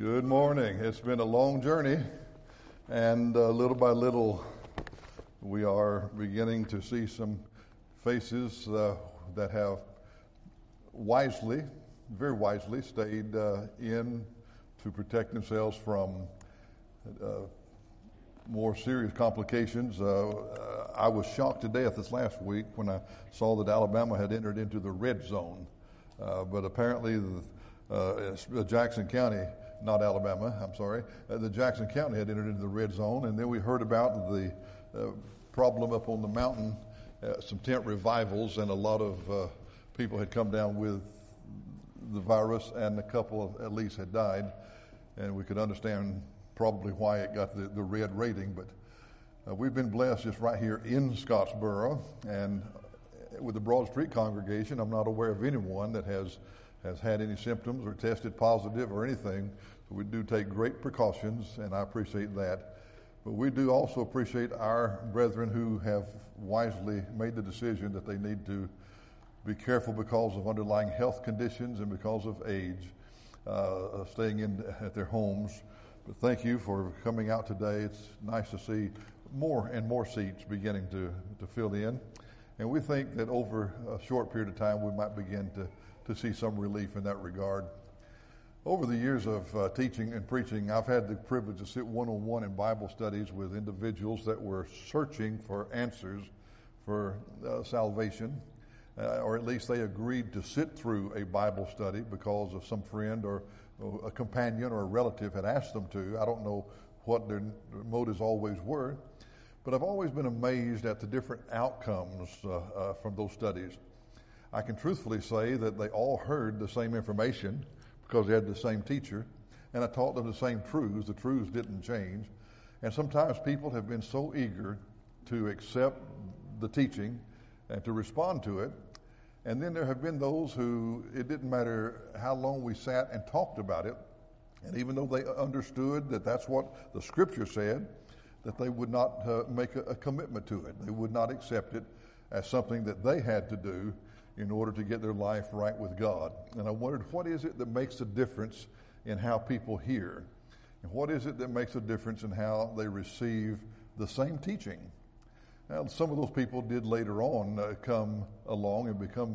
Good morning. It's been a long journey, and little by little, we are beginning to see some faces that have very wisely, stayed in to protect themselves from more serious complications. I was shocked to death this last week when I saw that Alabama had entered into the red zone, but apparently Jackson County, not Alabama, I'm sorry. The Jackson County had entered into the red zone, and then we heard about the problem up on the mountain, some tent revivals, and a lot of people had come down with the virus, and a couple at least had died, and we could understand probably why it got the red rating, but we've been blessed just right here in Scottsboro, and with the Broad Street congregation, I'm not aware of anyone that has had any symptoms or tested positive or anything. So we do take great precautions, and I appreciate that. But we do also appreciate our brethren who have wisely made the decision that they need to be careful because of underlying health conditions and because of age, staying in at their homes. But thank you for coming out today. It's nice to see more and more seats beginning to fill in. And we think that over a short period of time, we might begin to see some relief in that regard. Over the years of teaching and preaching, I've had the privilege to sit one-on-one in Bible studies with individuals that were searching for answers for salvation, or at least they agreed to sit through a Bible study because of some friend or a companion or a relative had asked them to. I don't know what their motives always were, but I've always been amazed at the different outcomes from those studies. I can truthfully say that they all heard the same information because they had the same teacher, and I taught them the same truths. The truths didn't change. And sometimes people have been so eager to accept the teaching and to respond to it. And then there have been those who, it didn't matter how long we sat and talked about it, and even though they understood that that's what the Scripture said, that they would not make a commitment to it. They would not accept it as something that they had to do in order to get their life right with God. And I wondered, what is it that makes a difference in how people hear? And what is it that makes a difference in how they receive the same teaching? Now, some of those people did later on come along and become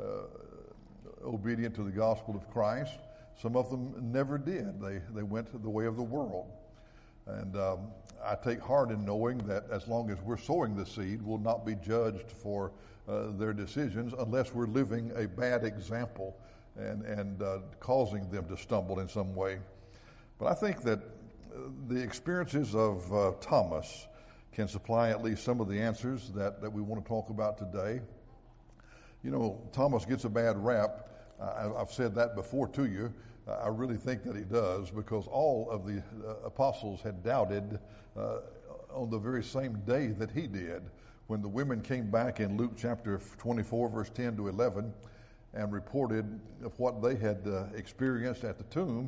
obedient to the gospel of Christ. Some of them never did. They went the way of the world. And I take heart in knowing that as long as we're sowing the seed, we'll not be judged for their decisions unless we're living a bad example and causing them to stumble in some way. But I think that the experiences of Thomas can supply at least some of the answers that we want to talk about today. You know, Thomas gets a bad rap. I've said that before to you. I really think that he does, because all of the apostles had doubted on the very same day that he did. When the women came back in Luke chapter 24, verse 10 to 11, and reported of what they had experienced at the tomb,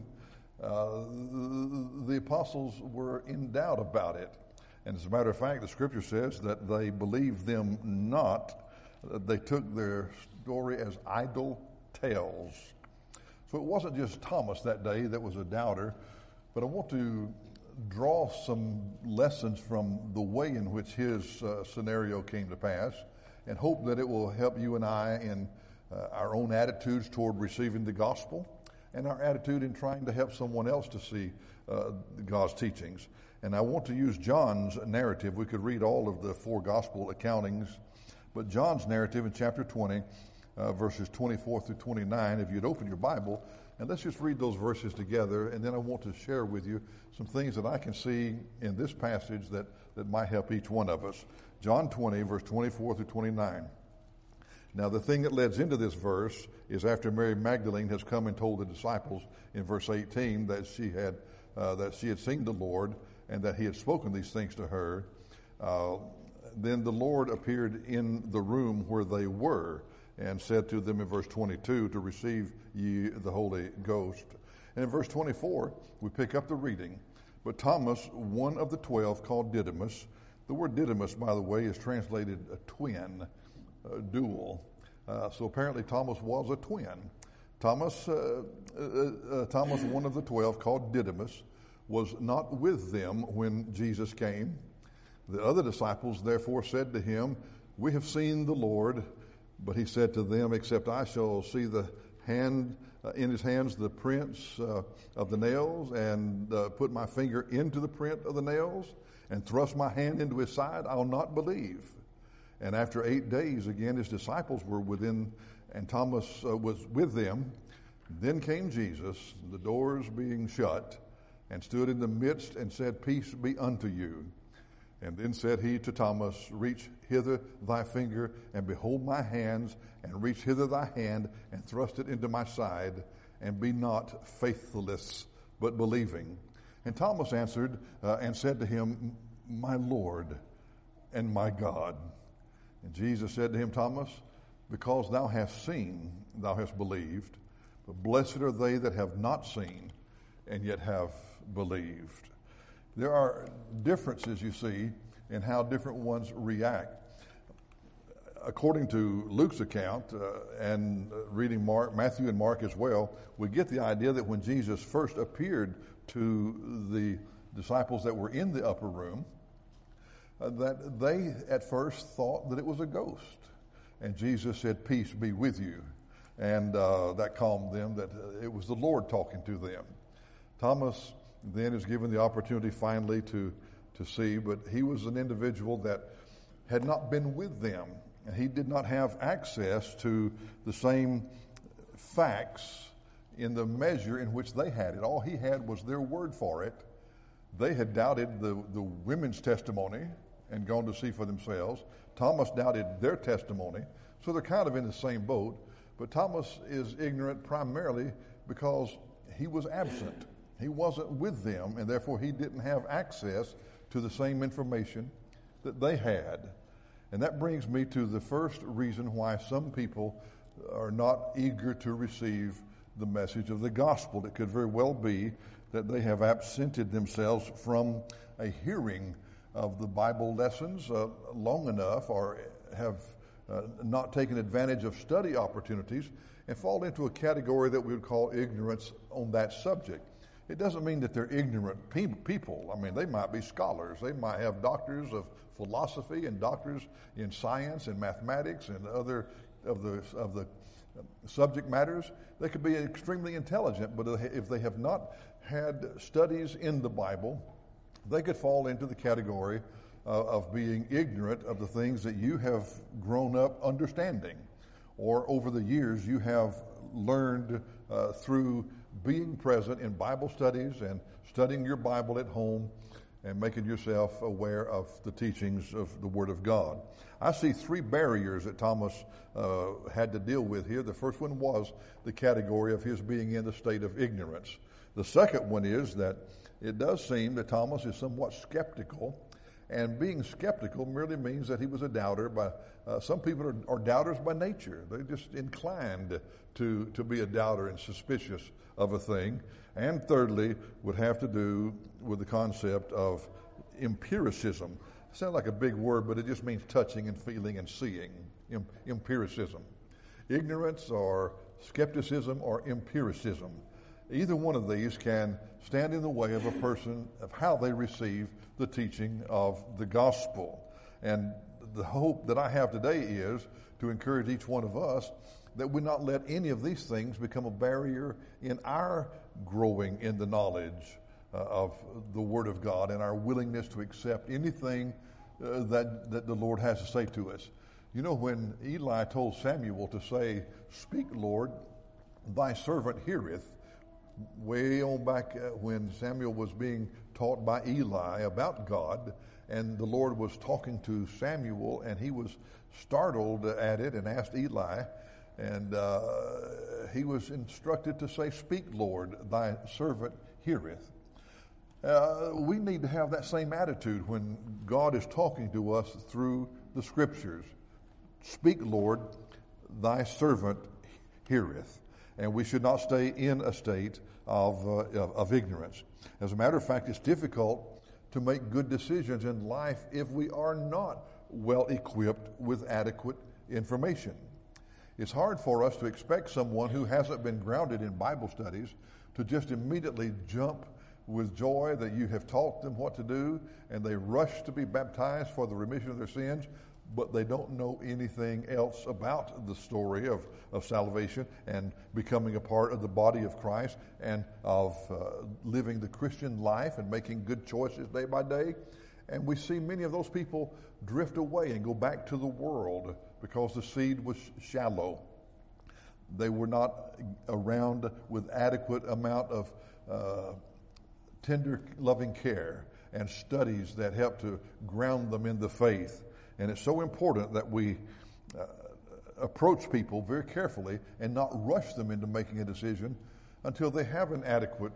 the apostles were in doubt about it. And as a matter of fact, the Scripture says that they believed them not. They took their story as idle tales. So it wasn't just Thomas that day that was a doubter, but I want to draw some lessons from the way in which his scenario came to pass, and hope that it will help you and I in our own attitudes toward receiving the gospel and our attitude in trying to help someone else to see God's teachings. And I want to use John's narrative. We could read all of the four gospel accountings, but John's narrative in chapter 20, verses 24 through 29, if you'd open your Bible, and let's just read those verses together, and then I want to share with you some things that I can see in this passage that might help each one of us. John 20, verse 24 through 29. Now, the thing that leads into this verse is after Mary Magdalene has come and told the disciples in verse 18 that she had seen the Lord and that he had spoken these things to her. Then the Lord appeared in the room where they were and said to them in verse 22 to receive ye the Holy Ghost. And in verse 24, we pick up the reading. But Thomas, one of the 12, called Didymus. The word Didymus, by the way, is translated a twin, dual. So apparently Thomas was a twin. Thomas, one of the 12, called Didymus, was not with them when Jesus came. The other disciples therefore said to him, "We have seen the Lord." But he said to them, "Except I shall see the hand in his hands the prints of the nails, and put my finger into the print of the nails, and thrust my hand into his side, I'll not believe." And after 8 days, again his disciples were within, and Thomas was with them. Then came Jesus, the doors being shut, and stood in the midst, and said, "Peace be unto you." And then said he to Thomas, "Reach hither thy finger, and behold my hands, and reach hither thy hand, and thrust it into my side, and be not faithless, but believing." And Thomas answered and said to him, "My Lord and my God." And Jesus said to him, "Thomas, because thou hast seen, thou hast believed. But blessed are they that have not seen, and yet have believed." There are differences, you see, in how different ones react. According to Luke's account, and reading Matthew and Mark as well, we get the idea that when Jesus first appeared to the disciples that were in the upper room, that they at first thought that it was a ghost. And Jesus said, "Peace be with you." And that calmed them, that it was the Lord talking to them. Thomas then is given the opportunity finally to see, but he was an individual that had not been with them. And he did not have access to the same facts in the measure in which they had it. All he had was their word for it. They had doubted the women's testimony and gone to see for themselves. Thomas doubted their testimony. So they're kind of in the same boat. But Thomas is ignorant primarily because he was absent. He wasn't with them, and therefore he didn't have access to the same information that they had. And that brings me to the first reason why some people are not eager to receive the message of the gospel. It could very well be that they have absented themselves from a hearing of the Bible lessons long enough, or have not taken advantage of study opportunities, and fall into a category that we would call ignorance on that subject. It doesn't mean that they're ignorant people. I mean, they might be scholars. They might have doctors of philosophy and doctors in science and mathematics and other of the subject matters. They could be extremely intelligent, but if they have not had studies in the Bible, they could fall into the category of being ignorant of the things that you have grown up understanding, or over the years you have learned through being present in Bible studies and studying your Bible at home and making yourself aware of the teachings of the Word of God. I see three barriers that Thomas had to deal with here. The first one was the category of his being in the state of ignorance. The second one is that it does seem that Thomas is somewhat skeptical, and being skeptical merely means that he was a doubter. Some people are doubters by nature. They're just inclined to be a doubter and suspicious of a thing. And thirdly, would have to do with the concept of empiricism. It sounds like a big word, but it just means touching and feeling and seeing. Empiricism. Ignorance or skepticism or empiricism. Either one of these can stand in the way of a person of how they receive the teaching of the gospel. And the hope that I have today is to encourage each one of us that we not let any of these things become a barrier in our growing in the knowledge of the Word of God and our willingness to accept anything that the Lord has to say to us. You know, when Eli told Samuel to say, "Speak, Lord, thy servant heareth," way on back when Samuel was being taught by Eli about God, and the Lord was talking to Samuel, and he was startled at it and asked Eli, and he was instructed to say, "Speak, Lord, thy servant heareth." We need to have that same attitude when God is talking to us through the Scriptures. "Speak, Lord, thy servant heareth." And we should not stay in a state of ignorance. As a matter of fact, it's difficult to make good decisions in life if we are not well equipped with adequate information. It's hard for us to expect someone who hasn't been grounded in Bible studies to just immediately jump with joy that you have taught them what to do, and they rush to be baptized for the remission of their sins, but they don't know anything else about the story of salvation and becoming a part of the body of Christ and of living the Christian life and making good choices day by day. And we see many of those people drift away and go back to the world because the seed was shallow. They were not around with adequate amount of tender, loving care and studies that help to ground them in the faith. And it's so important that we approach people very carefully and not rush them into making a decision until they have an adequate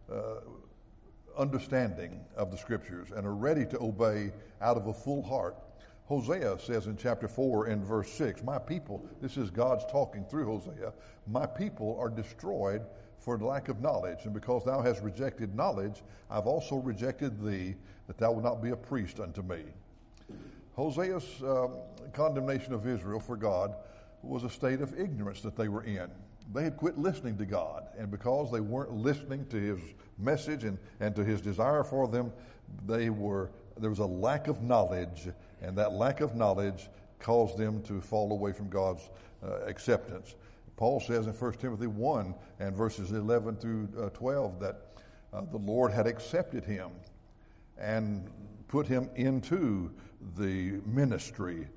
understanding of the Scriptures and are ready to obey out of a full heart. Hosea says in chapter 4 and verse 6, my people, this is God's talking through Hosea, my people are destroyed for lack of knowledge. And because thou hast rejected knowledge, I've also rejected thee, that thou wilt not be a priest unto me. Hosea's condemnation of Israel for God was a state of ignorance that they were in. They had quit listening to God, and because they weren't listening to His message and to His desire for them, there was a lack of knowledge, and that lack of knowledge caused them to fall away from God's acceptance. Paul says in 1 Timothy 1 and verses 11 through 12 that the Lord had accepted him and put him into the ministry.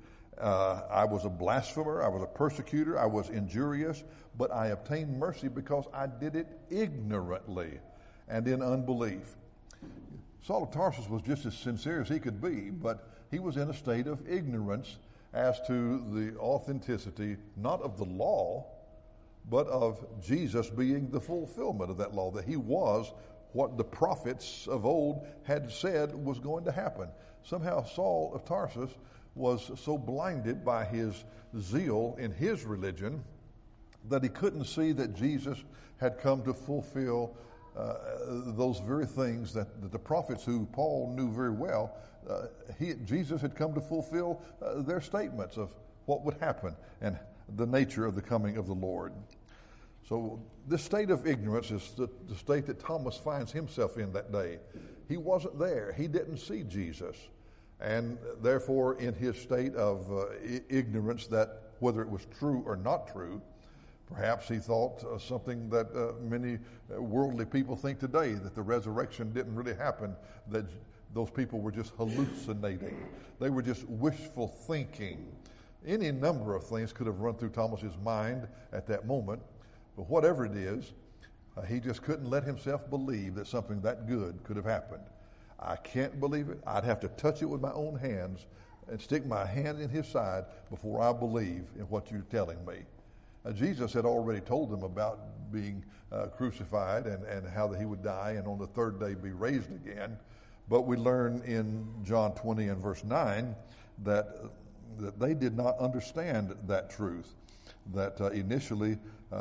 I was a blasphemer, I was a persecutor, I was injurious, but I obtained mercy because I did it ignorantly and in unbelief. Saul of Tarsus was just as sincere as he could be, but he was in a state of ignorance as to the authenticity, not of the law, but of Jesus being the fulfillment of that law, that he was what the prophets of old had said was going to happen. Somehow Saul of Tarsus was so blinded by his zeal in his religion that he couldn't see that Jesus had come to fulfill those very things that the prophets, who Paul knew very well, Jesus had come to fulfill their statements of what would happen and the nature of the coming of the Lord. So this state of ignorance is the state that Thomas finds himself in that day. He wasn't there. He didn't see Jesus. And therefore, in his state of ignorance that whether it was true or not true, perhaps he thought something that many worldly people think today, that the resurrection didn't really happen, that those people were just hallucinating. They were just wishful thinking. Any number of things could have run through Thomas's mind at that moment, but whatever it is, he just couldn't let himself believe that something that good could have happened. I can't believe it. I'd have to touch it with my own hands and stick my hand in his side before I believe in what you're telling me. Jesus had already told them about being crucified and how that he would die and on the third day be raised again. But we learn in John 20 and verse 9 that they did not understand that truth, that initially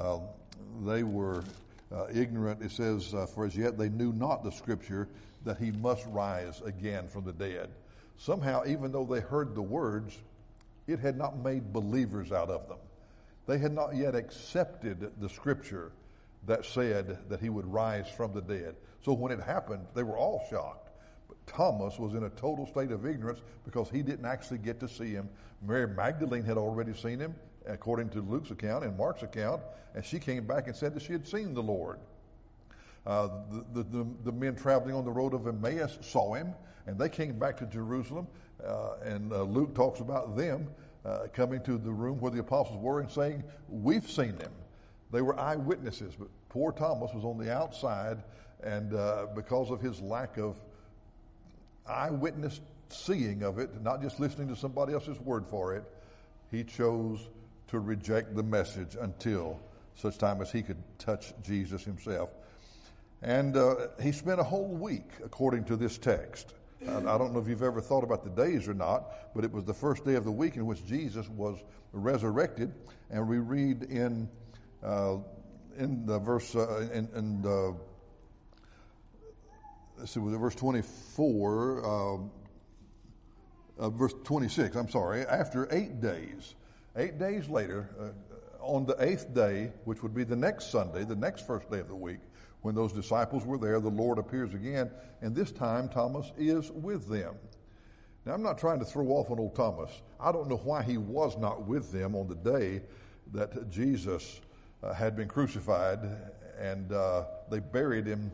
they were ignorant. It says, for as yet they knew not the Scripture that he must rise again from the dead. Somehow, even though they heard the words, it had not made believers out of them. They had not yet accepted the Scripture that said that he would rise from the dead. So when it happened, they were all shocked. But Thomas was in a total state of ignorance because he didn't actually get to see him. Mary Magdalene had already seen him, according to Luke's account and Mark's account, and she came back and said that she had seen the Lord. The men traveling on the road of Emmaus saw him, and they came back to Jerusalem, and Luke talks about them coming to the room where the apostles were and saying, we've seen him. They were eyewitnesses, but poor Thomas was on the outside, and because of his lack of eyewitness seeing of it, not just listening to somebody else's word for it, he chose to reject the message until such time as he could touch Jesus himself. And he spent a whole week, according to this text. I don't know if you've ever thought about the days or not, but it was the first day of the week in which Jesus was resurrected. And we read in the verse, let's see, verse 24, verse 26, I'm sorry, after 8 days later, on the 8th day, which would be the next Sunday, the next first day of the week, when those disciples were there, the Lord appears again, and this time Thomas is with them. Now, I'm not trying to throw off on old Thomas. I don't know why he was not with them on the day that Jesus had been crucified, and they buried him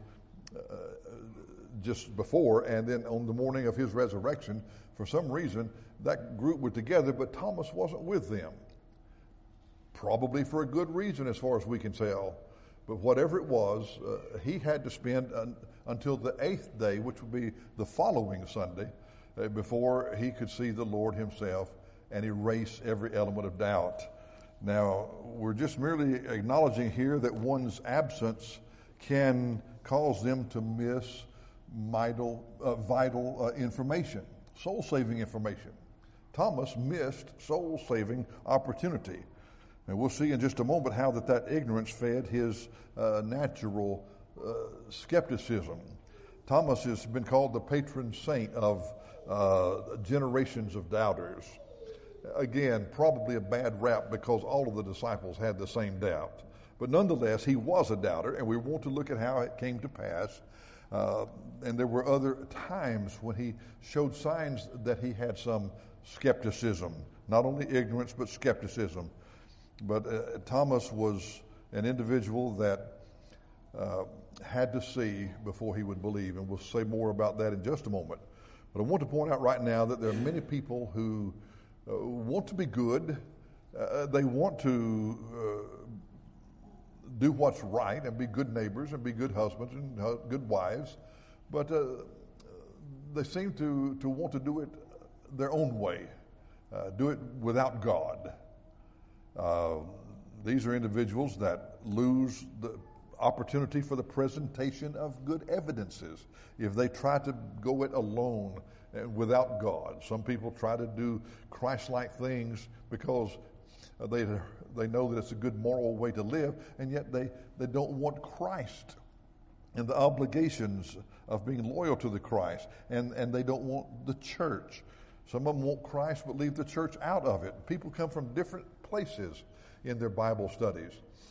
just before, and then on the morning of his resurrection, for some reason, that group were together, but Thomas wasn't with them. Probably for a good reason as far as we can tell. But whatever it was, he had to spend until the 8th day, which would be the following Sunday, before he could see the Lord himself and erase every element of doubt. Now, we're just merely acknowledging here that one's absence can cause them to miss vital information, soul-saving information. Thomas missed soul-saving opportunity. And we'll see in just a moment how that ignorance fed his natural skepticism. Thomas has been called the patron saint of generations of doubters. Again, probably a bad rap because all of the disciples had the same doubt. But nonetheless, he was a doubter, and we want to look at how it came to pass. And there were other times when he showed signs that he had some skepticism, not only ignorance, but skepticism. But Thomas was an individual that had to see before he would believe, and we'll say more about that in just a moment. But I want to point out right now that there are many people who want to be good. They want to do what's right and be good neighbors and be good husbands and good wives, but they seem to want to do it their own way, do it without God. These are individuals that lose the opportunity for the presentation of good evidences if they try to go it alone and without God. Some people try to do Christ-like things because they know that it's a good moral way to live, and yet they don't want Christ and the obligations of being loyal to the Christ, and they don't want the church. Some of them want Christ but leave the church out of it. People come from different places in their Bible studies.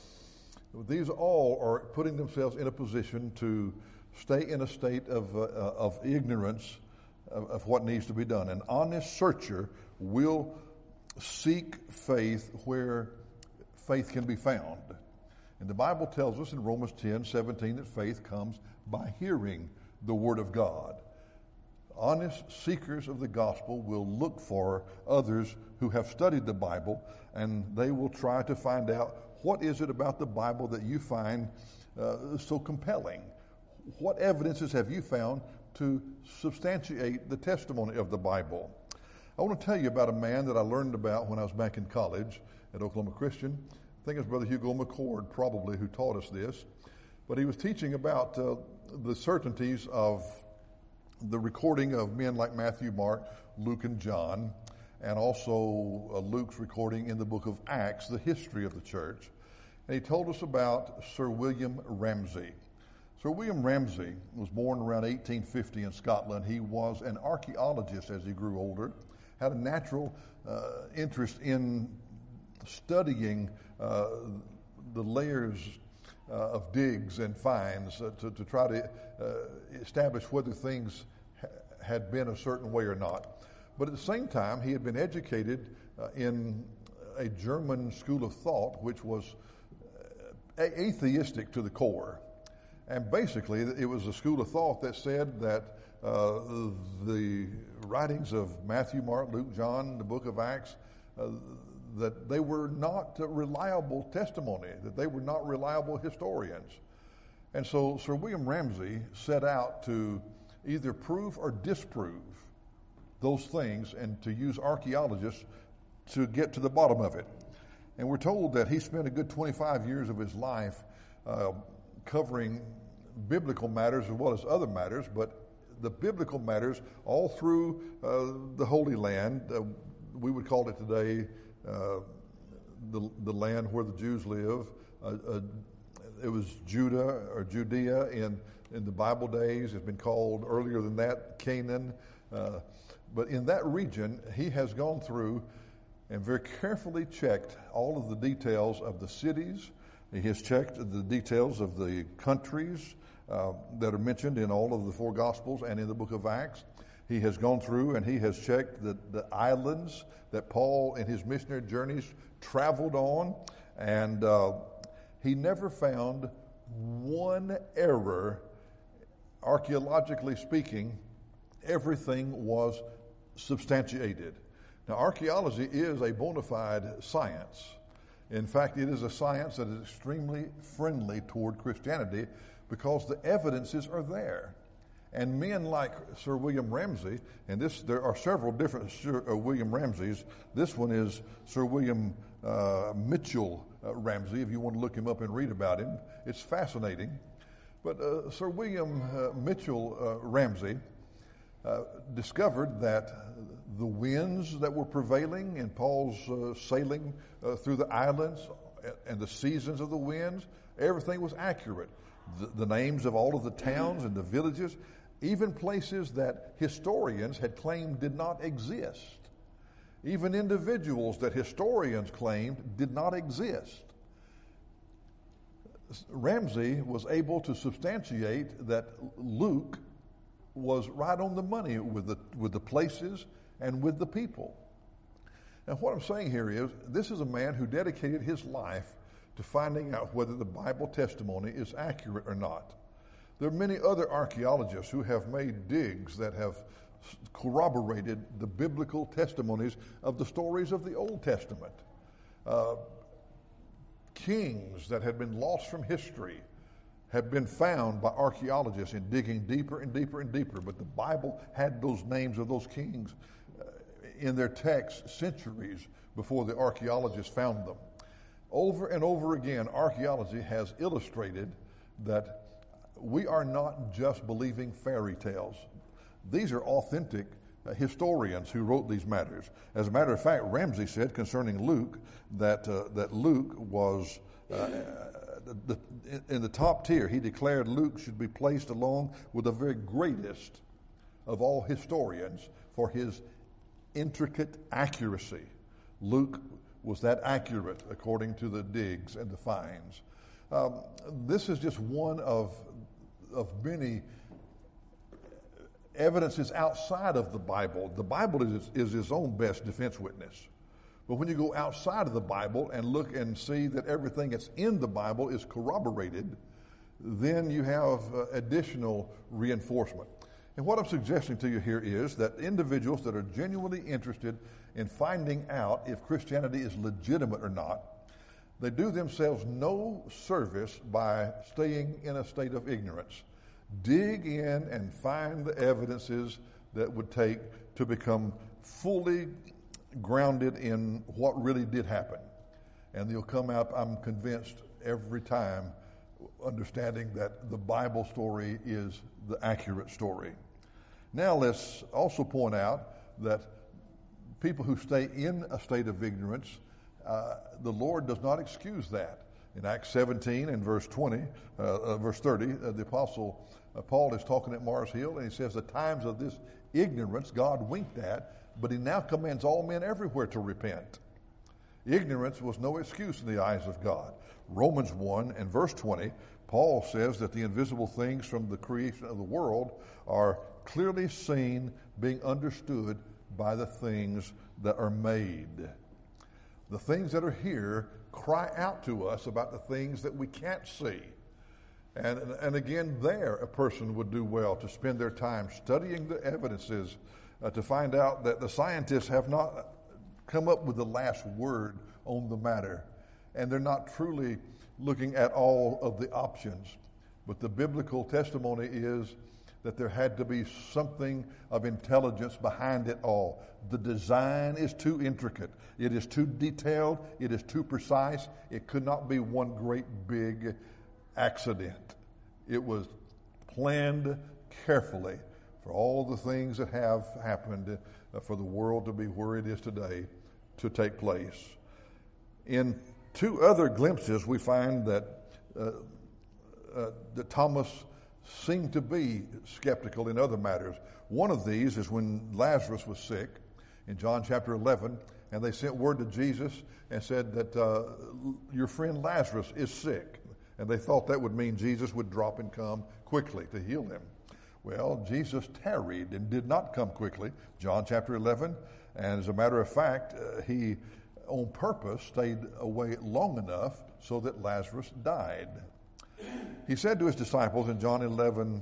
These all are putting themselves in a position to stay in a state of ignorance of what needs to be done. An honest searcher will seek faith where faith can be found. And the Bible tells us in Romans 10:17 that faith comes by hearing the Word of God. Honest seekers of the gospel will look for others who have studied the Bible, and they will try to find out what is it about the Bible that you find so compelling. What evidences have you found to substantiate the testimony of the Bible? I want to tell you about a man that I learned about when I was back in college at Oklahoma Christian. I think it was Brother Hugo McCord probably who taught us this. But he was teaching about the certainties of the recording of men like Matthew, Mark, Luke, and John, and also Luke's recording in the book of Acts, the history of the church. And he told us about Sir William Ramsay. Sir William Ramsay was born around 1850 in Scotland. He was an archaeologist as he grew older, had a natural interest in studying the layers of digs and finds to try to establish whether things had been a certain way or not. But at the same time, he had been educated in a German school of thought which was atheistic to the core. And basically, it was a school of thought that said that the writings of Matthew, Mark, Luke, John, the book of Acts, that they were not reliable testimony, that they were not reliable historians. And so Sir William Ramsay set out to either prove or disprove those things and to use archaeologists to get to the bottom of it. And we're told that he spent a good 25 years of his life covering biblical matters as well as other matters, but the biblical matters all through the Holy Land. We would call it today the land where the Jews live. It was Judah or Judea in the Bible days. It's been called earlier than that Canaan. But in that region, he has gone through and very carefully checked all of the details of the cities. He has checked the details of the countries that are mentioned in all of the four Gospels and in the book of Acts. He has gone through and he has checked the islands that Paul in his missionary journeys traveled on, and he never found one error. Archaeologically speaking, everything was substantiated. Now, archaeology is a bona fide science. In fact, it is a science that is extremely friendly toward Christianity because the evidences are there. And men like Sir William Ramsay, and there are several different Sir William Ramsays. This one is Sir William Mitchell Ramsay, if you want to look him up and read about him. It's fascinating. But Sir William Mitchell Ramsay discovered that the winds that were prevailing in Paul's sailing through the islands and the seasons of the winds, everything was accurate. The names of all of the towns and the villages, even places that historians had claimed did not exist, even individuals that historians claimed did not exist. Ramsay was able to substantiate that Luke was right on the money with the places and with the people. Now, what I'm saying here is, this is a man who dedicated his life to finding out whether the Bible testimony is accurate or not. There are many other archaeologists who have made digs that have corroborated the biblical testimonies of the stories of the Old Testament. Kings that had been lost from history have been found by archaeologists in digging deeper and deeper and deeper, but the Bible had those names of those kings in their texts centuries before the archaeologists found them. Over and over again, archaeology has illustrated that we are not just believing fairy tales. These are authentic historians who wrote these matters. As a matter of fact, Ramsay said concerning Luke that Luke was in the top tier. He declared Luke should be placed along with the very greatest of all historians for his intricate accuracy. Luke was that accurate according to the digs and the finds. This is just one of many evidences outside of the Bible. The Bible is its own best defense witness. But when you go outside of the Bible and look and see that everything that's in the Bible is corroborated, then you have additional reinforcement. And what I'm suggesting to you here is that individuals that are genuinely interested in finding out if Christianity is legitimate or not, they do themselves no service by staying in a state of ignorance. Dig in and find the evidences that would take to become fully grounded in what really did happen. And you'll come out, I'm convinced, every time understanding that the Bible story is the accurate story. Now let's also point out that people who stay in a state of ignorance, the Lord does not excuse that. In Acts 17 and verse 30, the Apostle Paul is talking at Mars Hill, and he says the times of this ignorance God winked at, but he now commands all men everywhere to repent. Ignorance was no excuse in the eyes of God. Romans 1 and verse 20, Paul says that the invisible things from the creation of the world are clearly seen, being understood by the things that are made. The things that are here cry out to us about the things that we can't see. And again, there a person would do well to spend their time studying the evidences to find out that the scientists have not come up with the last word on the matter. And they're not truly looking at all of the options. But the biblical testimony is that there had to be something of intelligence behind it all. The design is too intricate. It is too detailed. It is too precise. It could not be one great big accident. It was planned carefully for all the things that have happened for the world to be where it is today to take place. In two other glimpses, we find that Thomas seemed to be skeptical in other matters. One of these is when Lazarus was sick in John chapter 11, and they sent word to Jesus and said that your friend Lazarus is sick. And they thought that would mean Jesus would drop and come quickly to heal him. Well, Jesus tarried and did not come quickly, John chapter 11. And as a matter of fact, he on purpose stayed away long enough so that Lazarus died. He said to his disciples in John 11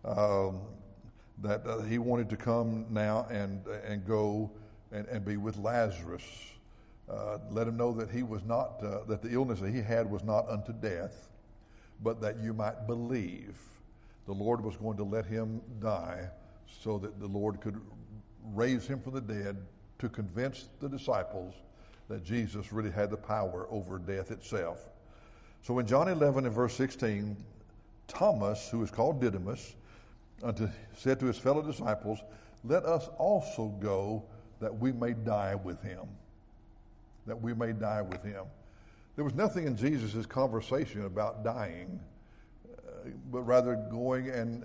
that he wanted to come now and go and be with Lazarus. Let him know that he was not, that the illness that he had was not unto death, but that you might believe. The Lord was going to let him die so that the Lord could raise him from the dead to convince the disciples that Jesus really had the power over death itself. So in John 11 and verse 16, Thomas, who is called Didymus, said to his fellow disciples, let us also go that we may die with him. That we may die with him. There was nothing in Jesus' conversation about dying, but rather going and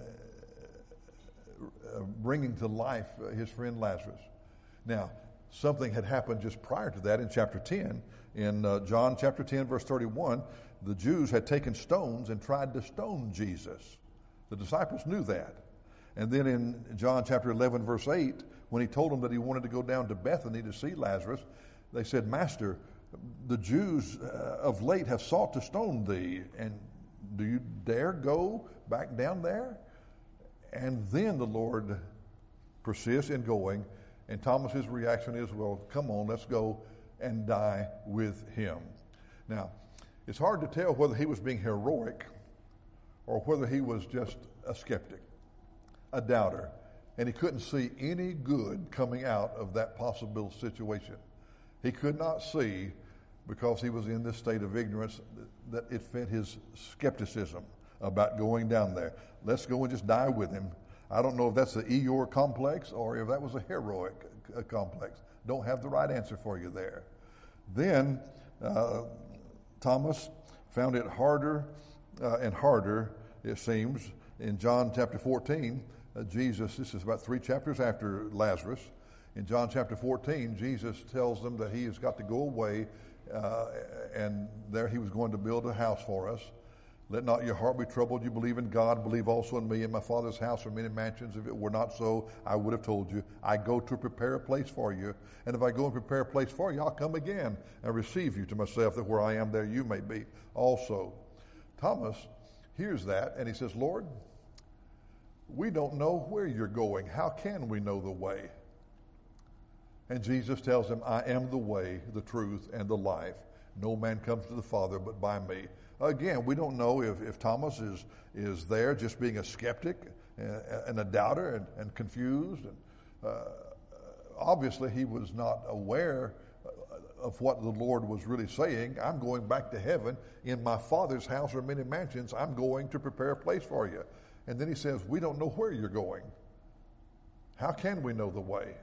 bringing to life his friend Lazarus. Now, something had happened just prior to that in chapter 10. In John chapter 10, verse 31, the Jews had taken stones and tried to stone Jesus. The disciples knew that. And then in John chapter 11, verse 8, when he told them that he wanted to go down to Bethany to see Lazarus, they said, Master, the Jews of late have sought to stone thee, and do you dare go back down there? And then the Lord persists in going, and Thomas's reaction is, well, come on, let's go and die with him. Now, it's hard to tell whether he was being heroic or whether he was just a skeptic, a doubter, and he couldn't see any good coming out of that possible situation. He could not see, because he was in this state of ignorance, that it fit his skepticism about going down there. Let's go and just die with him. I don't know if that's the Eeyore complex or if that was a heroic complex. Don't have the right answer for you there. Then Thomas found it harder and harder, it seems. In John chapter 14, Jesus, this is about 3 chapters after Lazarus. In John chapter 14, Jesus tells them that he has got to go away, and there he was going to build a house for us. Let not your heart be troubled. You believe in God, believe also in me. In my Father's house are many mansions. If it were not so, I would have told you. I go to prepare a place for you. And if I go and prepare a place for you, I'll come again and receive you to myself, that where I am, there you may be also. Thomas hears that, and he says, Lord, we don't know where you're going. How can we know the way? And Jesus tells him, I am the way, the truth, and the life. No man comes to the Father but by me. Again, we don't know if Thomas is there just being a skeptic and a doubter and confused. And obviously, he was not aware of what the Lord was really saying. I'm going back to heaven. In my Father's house are many mansions. I'm going to prepare a place for you. And then he says, we don't know where you're going. How can we know the way?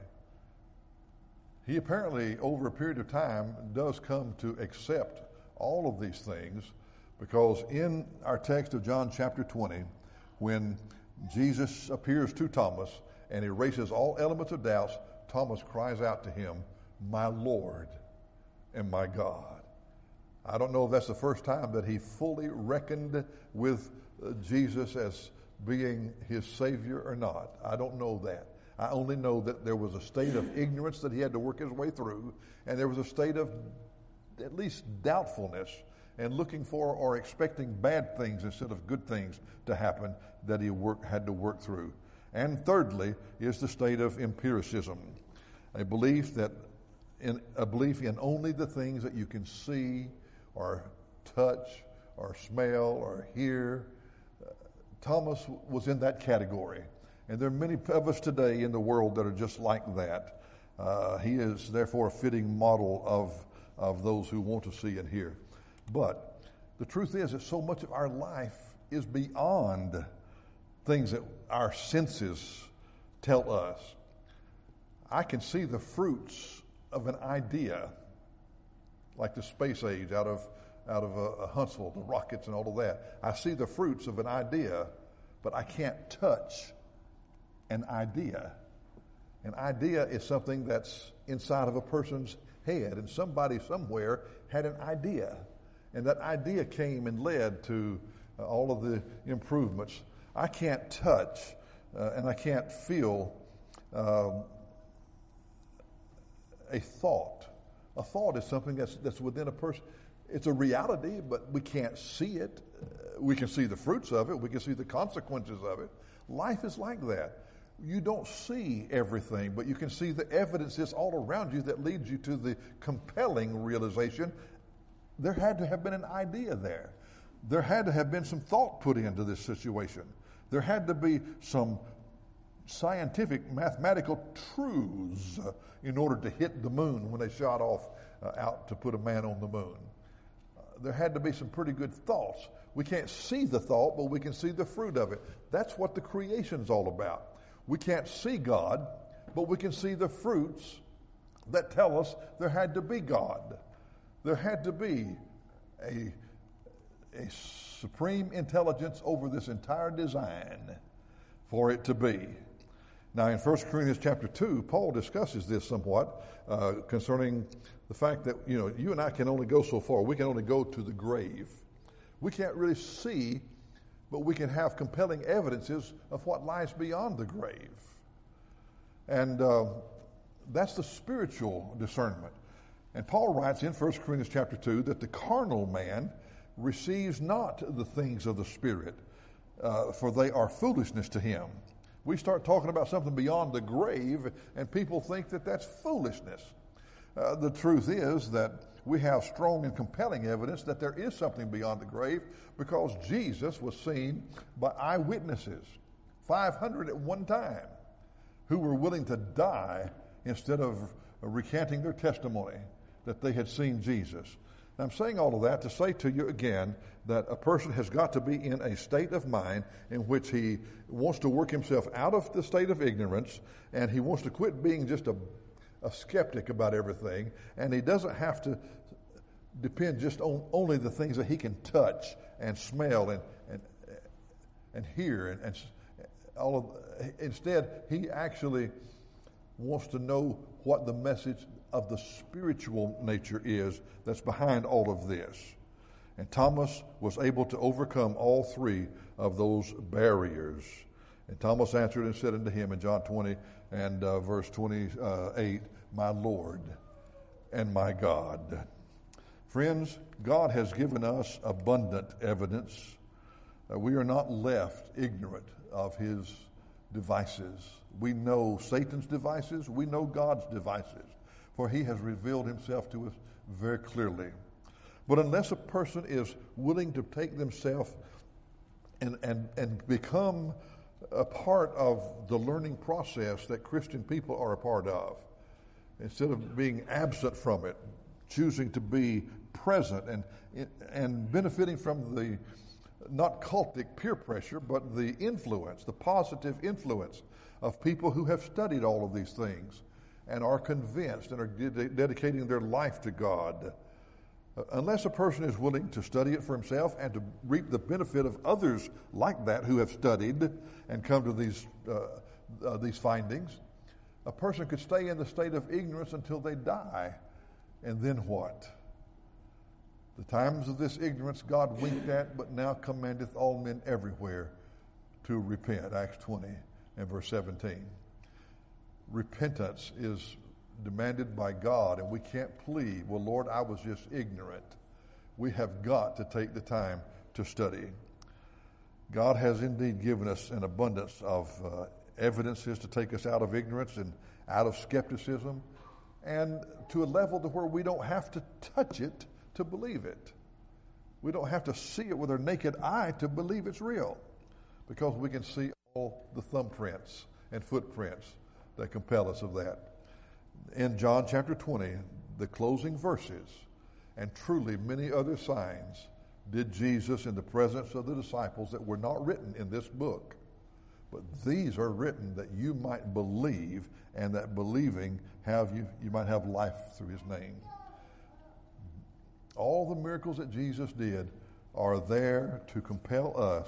He apparently, over a period of time, does come to accept all of these things, because in our text of John chapter 20, when Jesus appears to Thomas and erases all elements of doubts, Thomas cries out to him, my Lord and my God. I don't know if that's the first time that he fully reckoned with Jesus as being his Savior or not. I don't know that. I only know that there was a state of ignorance that he had to work his way through, and there was a state of at least doubtfulness and looking for or expecting bad things instead of good things to happen that he had to work through. And thirdly is the state of empiricism, a belief in only the things that you can see or touch or smell or hear. Thomas was in that category. And there are many of us today in the world that are just like that. He is therefore a fitting model of those who want to see and hear. But the truth is that so much of our life is beyond things that our senses tell us. I can see the fruits of an idea, like the space age out of Huntsville, the rockets and all of that. I see the fruits of an idea, but I can't touch an idea. An idea is something that's inside of a person's head, and somebody somewhere had an idea. And that idea came and led to all of the improvements. I can't touch and I can't feel a thought. A thought is something that's within a person. It's a reality, but we can't see it. We can see the fruits of it. We can see the consequences of it. Life is like that. You don't see everything, but you can see the evidences all around you that leads you to the compelling realization. There had to have been an idea there. There had to have been some thought put into this situation. There had to be some scientific, mathematical truths in order to hit the moon when they shot off out to put a man on the moon. There had to be some pretty good thoughts. We can't see the thought, but we can see the fruit of it. That's what the creation's all about. We can't see God, but we can see the fruits that tell us there had to be God. There had to be a supreme intelligence over this entire design for it to be. Now, in 1 Corinthians chapter 2, Paul discusses this somewhat concerning the fact that, you and I can only go so far. We can only go to the grave. We can't really see, but we can have compelling evidences of what lies beyond the grave. And that's the spiritual discernment. And Paul writes in 1 Corinthians chapter 2 that the carnal man receives not the things of the Spirit, for they are foolishness to him. We start talking about something beyond the grave, and people think that that's foolishness. The truth is that we have strong and compelling evidence that there is something beyond the grave, because Jesus was seen by eyewitnesses, 500 at one time, who were willing to die instead of recanting their testimony that they had seen Jesus. I'm saying all of that to say to you again that a person has got to be in a state of mind in which he wants to work himself out of the state of ignorance, and he wants to quit being just a skeptic about everything, and he doesn't have to depend just on only the things that he can touch and smell and hear and all of. Instead, he actually wants to know what the message of the spiritual nature is that's behind all of this. And Thomas was able to overcome all three of those barriers. And Thomas answered and said unto him in John 20 and verse 28, my Lord and my God. Friends, God has given us abundant evidence. We are not left ignorant of his devices. We know Satan's devices. We know God's devices, for he has revealed himself to us very clearly. But unless a person is willing to take themselves and become a part of the learning process that Christian people are a part of, instead of being absent from it, choosing to be present and benefiting from the not cultic peer pressure, but the influence, the positive influence of people who have studied all of these things and are convinced and are dedicating their life to God. Unless a person is willing to study it for himself and to reap the benefit of others like that who have studied and come to these findings, a person could stay in the state of ignorance until they die. And then what? The times of this ignorance God winked at, but now commandeth all men everywhere to repent. Acts 20 and verse 17. Repentance is demanded by God, and we can't plead, well, Lord, I was just ignorant. We have got to take the time to study. God has indeed given us an abundance of evidences to take us out of ignorance and out of skepticism, and to a level to where we don't have to touch it to believe it. We don't have to see it with our naked eye to believe it's real, because we can see all the thumbprints and footprints that compel us of that. In John chapter 20, the closing verses, and truly many other signs did Jesus in the presence of the disciples that were not written in this book. But these are written that you might believe, and that believing you might have life through his name. All the miracles that Jesus did are there to compel us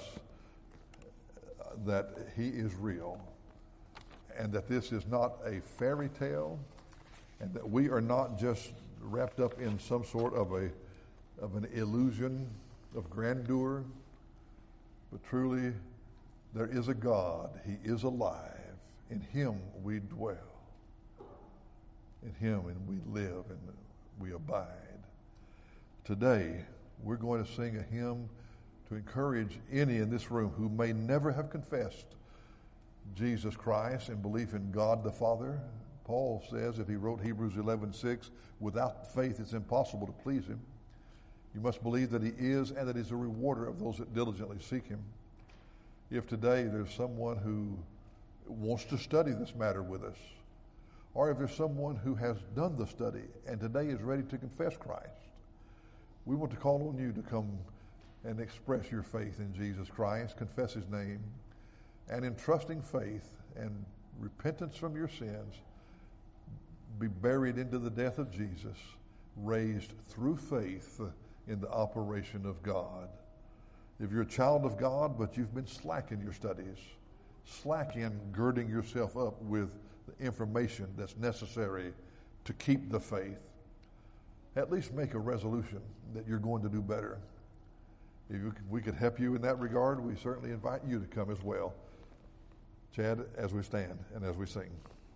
that he is real, and that this is not a fairy tale, and that we are not just wrapped up in some sort of an illusion of grandeur, but truly there is a God. He is alive. In him we dwell. In him and we live and we abide. Today we're going to sing a hymn to encourage any in this room who may never have confessed Jesus Christ and belief in God the Father. Paul says, if he wrote Hebrews 11:6, without faith it's impossible to please him. You must believe that he is and that he's a rewarder of those that diligently seek him. If today there's someone who wants to study this matter with us, or if there's someone who has done the study and today is ready to confess Christ, we want to call on you to come and express your faith in Jesus Christ, confess his name, and in trusting faith and repentance from your sins, be buried into the death of Jesus, raised through faith in the operation of God. If you're a child of God, but you've been slack in your studies, slack in girding yourself up with the information that's necessary to keep the faith, at least make a resolution that you're going to do better. If we could help you in that regard, we certainly invite you to come as well. Chad, as we stand and as we sing.